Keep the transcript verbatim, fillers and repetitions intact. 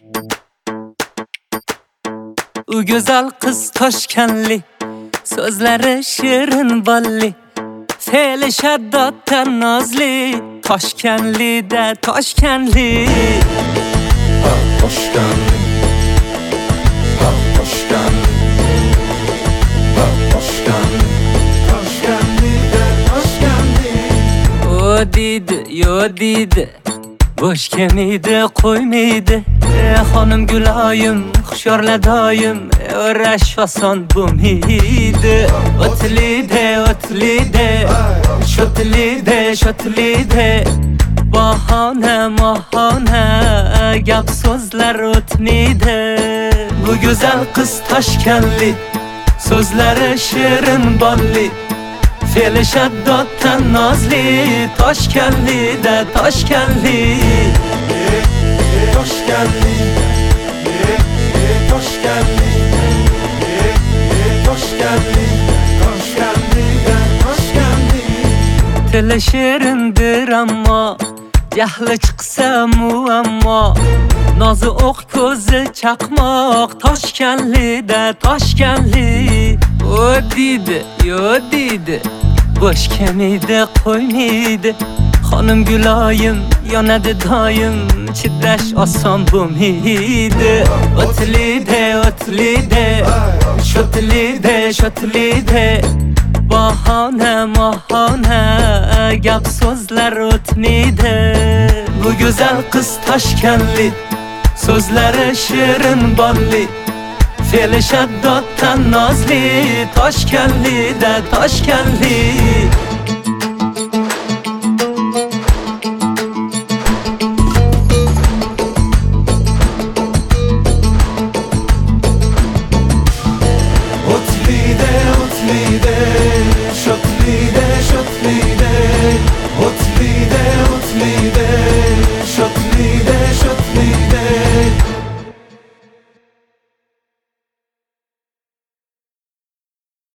U güzel kız Toshkanli, sözleri şirin balli, fe'li shaddatdan nozli, Toshkanli de Toshkanli. Ha Toshkanli, ha Toshkanli, ha Toshkanli, Toshkanli de Toshkanli. O deydi, yo deydi, boş kemiydi, qo'ymaydi. E, xonim Guloyim, hushyorla doim, o'rash oson bo'lmaydi. O'tlide, o'tlide, shotlide, shotlide, bahona, mahona, gap so'zlar o'tmaydi. Bu go'zal qiz Toshkanli, so'zlari shirin bolli, fe'li shaddoddan nozli, Toshkanli de Toshkanli. Toshkanli, Toshkanli, Toshkanli, Toshkanli de Toshkanli. Tili shirindir ammo, jahli chiqsa muammo, nozi o'q ko'zi chaqmoq, Toshkanli de Toshkanli. O deydi, yo deydi, bosh kemiydi, qo'ymaydi. Xonim Guloyim, yonadi doim, chidash oson bo'lmaydi. O'tlide, o'tlide, shotlide, shotlide, bahona, mahona, gap so'zlar o'tmaydi. Bu go'zal qiz Toshkanli, so'zlari shirin bolli, fe'li shaddoddan nozli, Toshkanli de Toshkanli.